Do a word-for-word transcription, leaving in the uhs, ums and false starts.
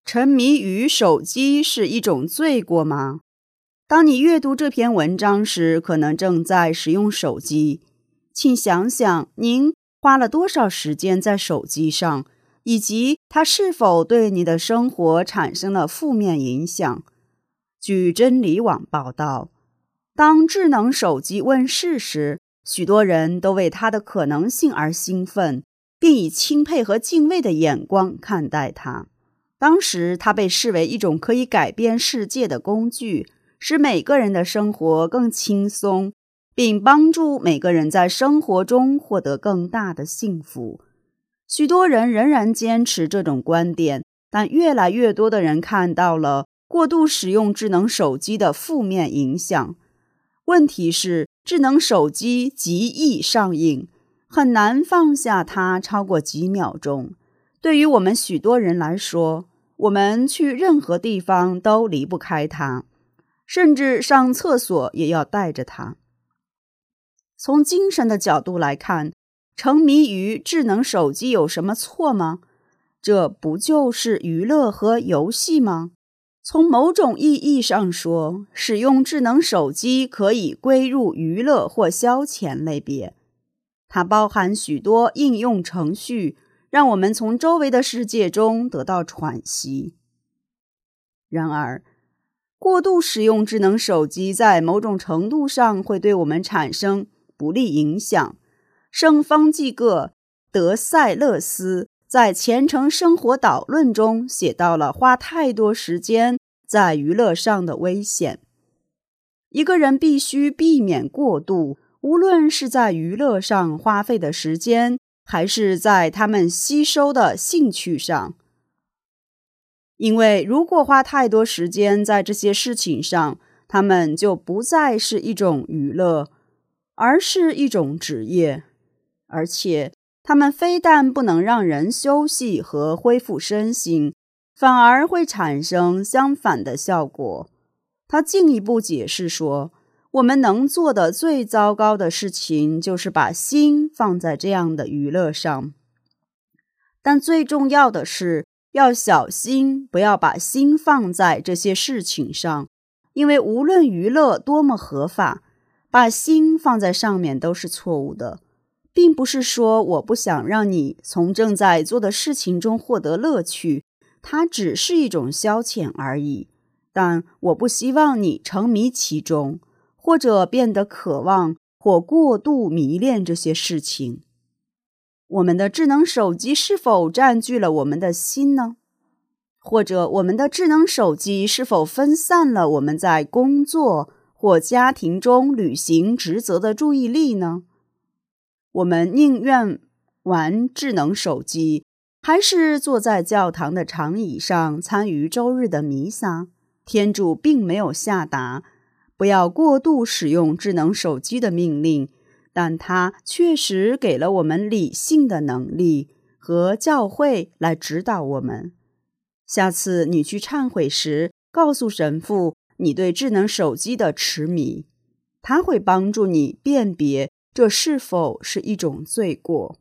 沉迷于手机是一种罪过吗？当你阅读这篇文章时，可能正在使用手机。请想想，您花了多少时间在手机上，以及它是否对你的生活产生了负面影响。据真理网报道，当智能手机问世时，许多人都为它的可能性而兴奋，并以钦佩和敬畏的眼光看待它。当时，它被视为一种可以改变世界的工具，使每个人的生活更轻松，并帮助每个人在生活中获得更大的幸福。许多人仍然坚持这种观点，但越来越多的人看到了过度使用智能手机的负面影响。问题是，智能手机极易上瘾，很难放下它超过几秒钟。对于我们许多人来说，我们去任何地方都离不开它，甚至上厕所也要带着它。从精神的角度来看，沉迷于智能手机有什么错吗？这不就是娱乐和游戏吗？从某种意义上说，使用智能手机可以归入娱乐或消遣类别。它包含许多应用程序，让我们从周围的世界中得到喘息。然而，过度使用智能手机在某种程度上会对我们产生不利影响。圣方济各·德塞勒斯在《虔诚生活导论》中写到了花太多时间在娱乐上的危险。一个人必须避免过度，无论是在娱乐上花费的时间，还是在他们吸收的兴趣上。因为如果花太多时间在这些事情上，它们就不再是一种娱乐，而是一种职业。而且，它们非但不能让人休息和恢复身心，反而会产生相反的效果。他进一步解释说，我们能做的最糟糕的事情就是把心放在这样的娱乐上。但最重要的是，要小心不要把心放在这些事情上，因为无论娱乐多么合法，把心放在上面都是错误的。并不是说我不想让你从正在做的事情中获得乐趣，它只是一种消遣而已。但我不希望你沉迷其中，或者变得渴望或过度迷恋这些事情。我们的智能手机是否占据了我们的心呢？或者我们的智能手机是否分散了我们在工作或家庭中履行职责的注意力呢？我们宁愿玩智能手机，还是坐在教堂的长椅上参与周日的弥撒？天主并没有下达不要过度使用智能手机的命令，但他确实给了我们理性的能力和教会来指导我们。下次你去忏悔时，告诉神父你对智能手机的痴迷，他会帮助你辨别这是否是一种罪过。